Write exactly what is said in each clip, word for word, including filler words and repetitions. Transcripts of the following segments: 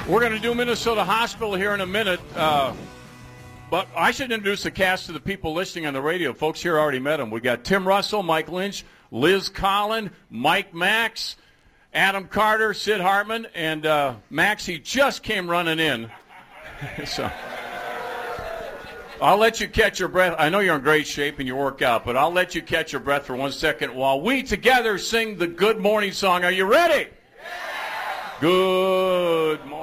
We're going to do Minnesota Hospital here in a minute, uh, but I should introduce the cast to the people listening on the radio. Folks here already met them. We got Tim Russell, Mike Lynch, Liz Collin, Mike Max, Adam Carter, Sid Hartman, and uh, Max, he just came running in. So I'll let you catch your breath. I know you're in great shape and you work out, but I'll let you catch your breath for one second while we together sing the Good Morning song. Are you ready? Yeah. Good morning.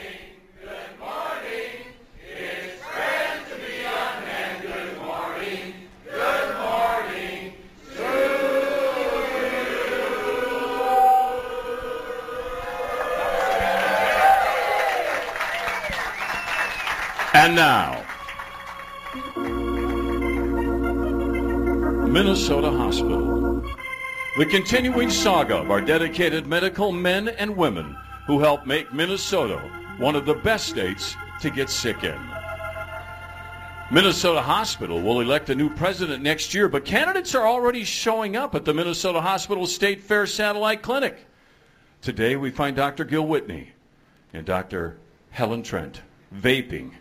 And now, Minnesota Hospital, the continuing saga of our dedicated medical men and women who help make Minnesota one of the best states to get sick in. Minnesota Hospital will elect a new president next year, but candidates are already showing up at the Minnesota Hospital State Fair Satellite Clinic. Today we find Doctor Gil Whitney and Doctor Helen Trent vaping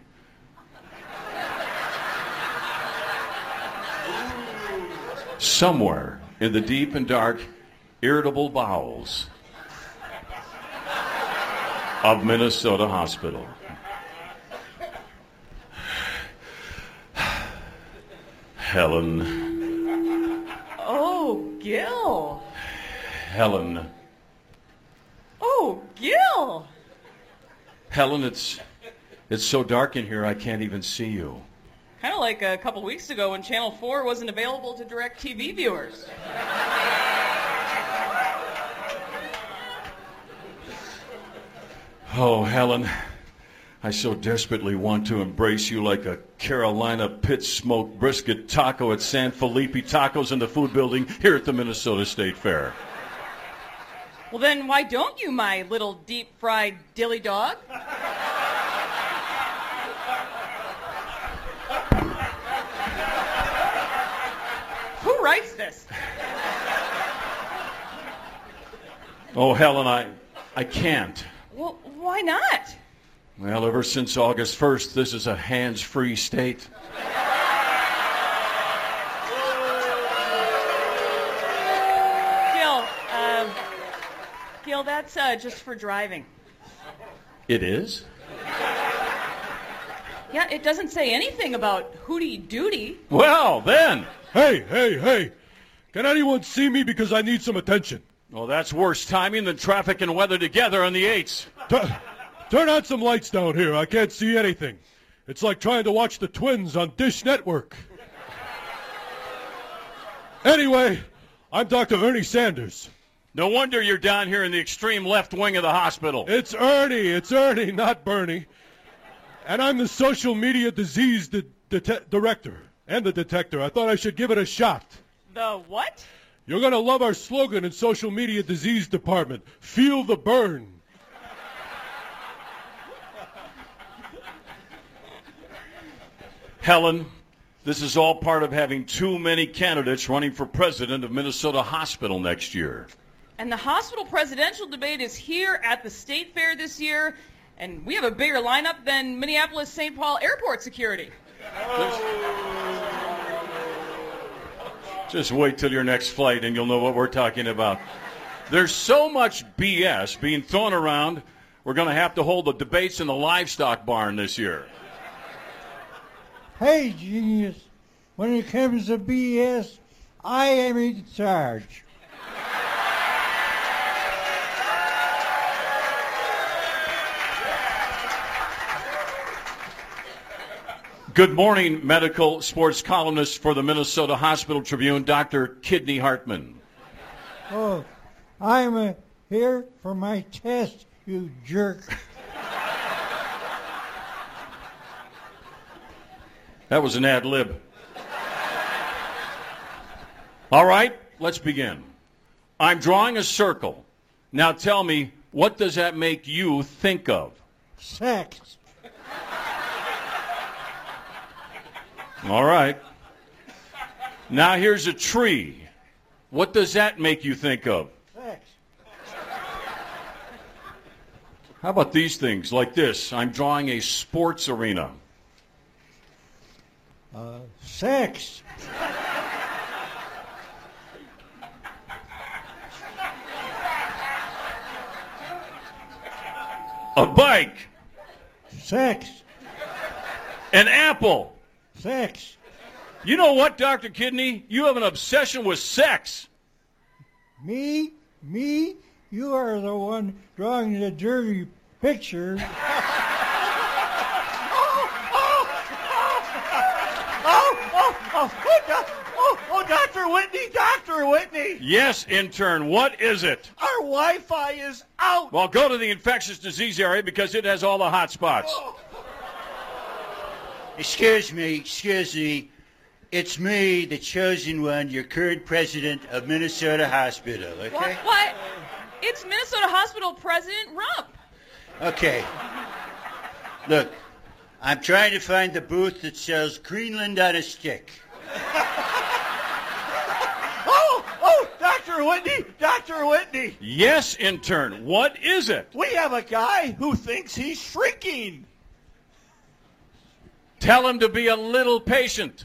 somewhere in the deep and dark, irritable bowels of Minnesota Hospital. Helen. Oh, Gil. Helen. Oh, Gil. Helen, it's it's so dark in here I can't even see you. Kind of like a couple weeks ago when Channel four wasn't available to direct T V viewers. Oh, Helen, I so desperately want to embrace you like a Carolina pit smoked brisket taco at San Felipe Tacos in the food building here at the Minnesota State Fair. Well, then why don't you, my little deep-fried dilly dog? Who writes this? Oh, Helen, I, I can't. Well, why not? Well, ever since August first, this is a hands-free state. Gil, uh, Gil, that's uh, just for driving. It is? Yeah, it doesn't say anything about hooty-dooty. Well, then. Hey, hey, hey. Can anyone see me because I need some attention? Well, that's worse timing than traffic and weather together on the eights. T- turn on some lights down here. I can't see anything. It's like trying to watch the Twins on Dish Network. Anyway, I'm Doctor Ernie Sanders. No wonder you're down here in the extreme left wing of the hospital. It's Ernie. It's Ernie, not Bernie. And I'm the social media disease de- de- director and the detector. I thought I should give it a shot. The what? You're going to love our slogan in social media disease department. Feel the burn. Helen, this is all part of having too many candidates running for president of Minnesota Hospital next year. And the hospital presidential debate is here at the State Fair this year, and we have a bigger lineup than Minneapolis-Saint Paul Airport security. Just wait till your next flight and you'll know what we're talking about. There's so much B S being thrown around, we're going to have to hold the debates in the livestock barn this year. Hey, genius, when it comes to B S, I am in charge. Good morning, medical sports columnist for the Minnesota Hospital Tribune, Doctor Kidney Hartman. Oh, I'm uh, here for my test, you jerk. That was an ad lib. All right, let's begin. I'm drawing a circle. Now tell me, what does that make you think of? Sex. All right. Now here's a tree. What does that make you think of? Sex. How about these things like this? I'm drawing a sports arena. Uh, sex. A bike. Sex. An apple. Sex. You know what, Doctor Kidney? You have an obsession with sex. Me? Me? You are the one drawing the dirty picture. Oh, oh, oh, oh, oh, oh, Doctor Whitney, Doctor Whitney. Yes, intern, what is it? Our Wi-Fi is out. Well, go to the infectious disease area because it has all the hot spots. Excuse me, excuse me. It's me, the chosen one, your current president of Minnesota Hospital, okay? What? What? It's Minnesota Hospital President Rump. Okay. Look, I'm trying to find the booth that sells Greenland on a stick. Oh, oh, Doctor Whitney, Doctor Whitney. Yes, intern, what is it? We have a guy who thinks he's shrinking. Tell him to be a little patient.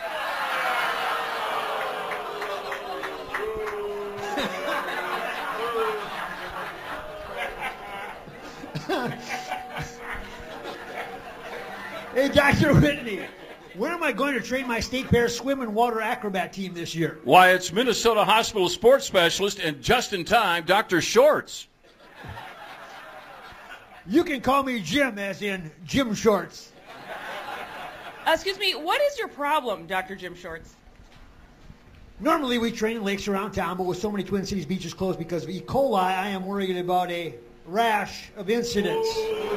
Hey, Doctor Whitney, when am I going to train my State Fair swim and water acrobat team this year? Why, it's Minnesota Hospital sports specialist and just in time, Doctor Shorts. You can call me Jim, as in Jim Shorts. Uh, excuse me, what is your problem, Doctor Jim Shorts? Normally we train in lakes around town, but with so many Twin Cities beaches closed because of E. coli, I am worried about a rash of incidents.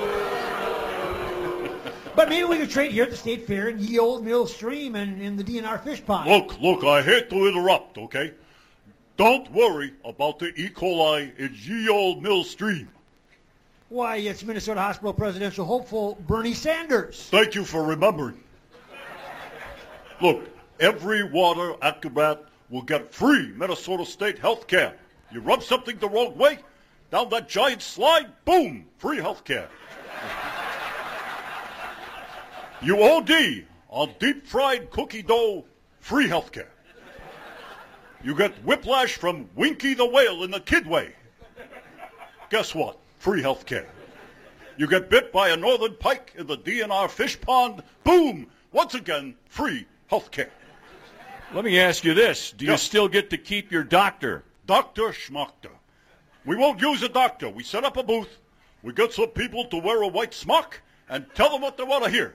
But maybe we could train here at the State Fair in Ye Old Mill Stream and in the D N R Fish Pond. Look, look, I hate to interrupt, okay? Don't worry about the E. coli in Ye Old Mill Stream. Why, it's Minnesota Hospital presidential hopeful Bernie Sanders. Thank you for remembering. Look, every water acrobat will get free Minnesota State health care. You rub something the wrong way, down that giant slide, boom, free health care. You O D on deep-fried cookie dough, free health care. You get whiplash from Winky the Whale in the Kidway. Guess what? Free health care. You get bit by a northern pike in the D N R Fish Pond, boom, once again, free health care. Let me ask you this. Do you Yes. still get to keep your doctor? Doctor Schmachter. We won't use a doctor. We set up a booth. We get some people to wear a white smock and tell them what they want to hear.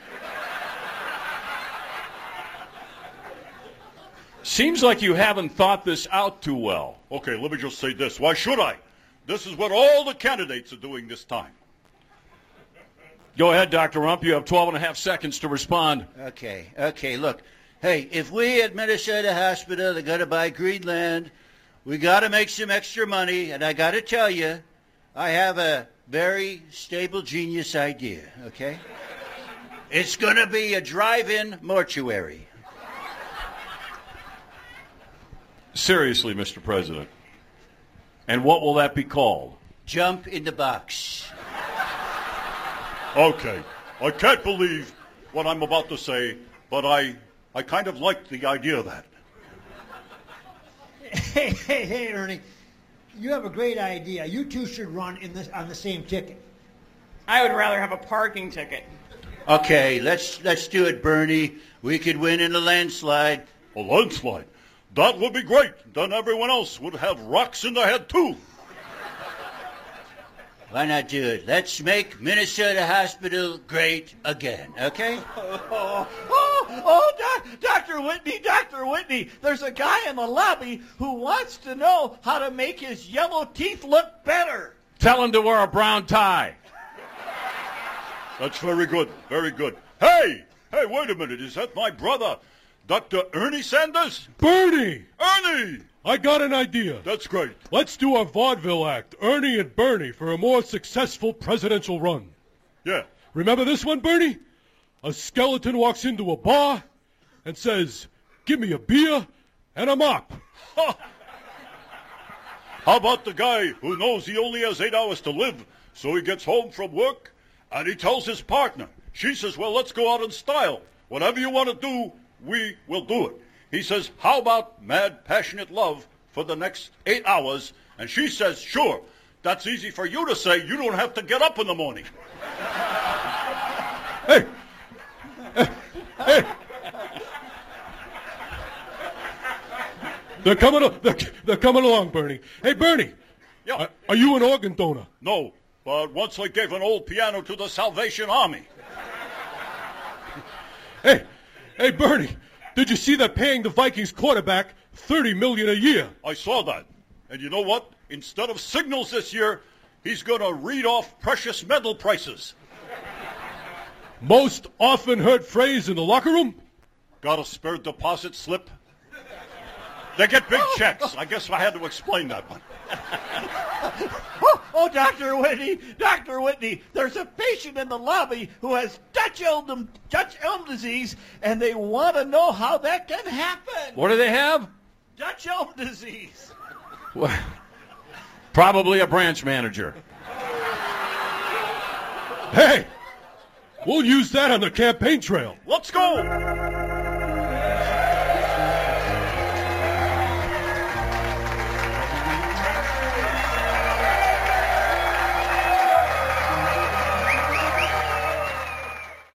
Seems like you haven't thought this out too well. Okay, let me just say this. Why should I? This is what all the candidates are doing this time. Go ahead, Doctor Rump. You have twelve and a half seconds to respond. Okay, okay, look. Hey, if we at Minnesota Hospital are going to buy Greenland, we got to make some extra money, and I got to tell you, I have a very stable genius idea, okay? It's going to be a drive-in mortuary. Seriously, Mister President. And what will that be called? Jump in the box. Okay, I can't believe what I'm about to say, but I, I kind of like the idea of that. Hey, hey, hey, Ernie. You have a great idea. You two should run in this on the same ticket. I would rather have a parking ticket. Okay, let's let's do it, Bernie. We could win in a landslide. A landslide? That would be great. Then everyone else would have rocks in their head, too. Why not do it? Let's make Minnesota Hospital great again, okay? Oh, oh, oh doc, Doctor Whitney, Doctor Whitney, there's a guy in the lobby who wants to know how to make his yellow teeth look better. Tell him to wear a brown tie. That's very good, very good. Hey, hey, wait a minute. Is that my brother, Doctor Ernie Sanders? Bernie! Ernie! I got an idea. That's great. Let's do a vaudeville act, Ernie and Bernie, for a more successful presidential run. Yeah. Remember this one, Bernie? A skeleton walks into a bar and says, "Give me a beer and a mop." Ha! How about the guy who knows he only has eight hours to live, So he gets home from work, and he tells his partner. She says, well, let's go out in style. Whatever you want to do, we will do it. He says, how about mad, passionate love for the next eight hours? And she says, sure. That's easy for you to say. You don't have to get up in the morning. Hey! Hey! Hey! They're coming, al- they're, they're coming along, Bernie. Hey, Bernie! Yeah. Are, are you an organ donor? No, but once I gave an old piano to the Salvation Army. Hey! Hey, Bernie! Did you see they're paying the Vikings quarterback thirty million dollars a year? I saw that. And you know what? Instead of signals this year, he's going to read off precious metal prices. Most often heard phrase in the locker room? Got a spare deposit slip? They get big checks. I guess I had to explain that one. Oh, oh, Doctor Whitney, Doctor Whitney, there's a patient in the lobby who has Dutch elm, Dutch elm disease, and they want to know how that can happen. What do they have? Dutch elm disease. Well, probably a branch manager. Hey! We'll use that on the campaign trail. Let's go!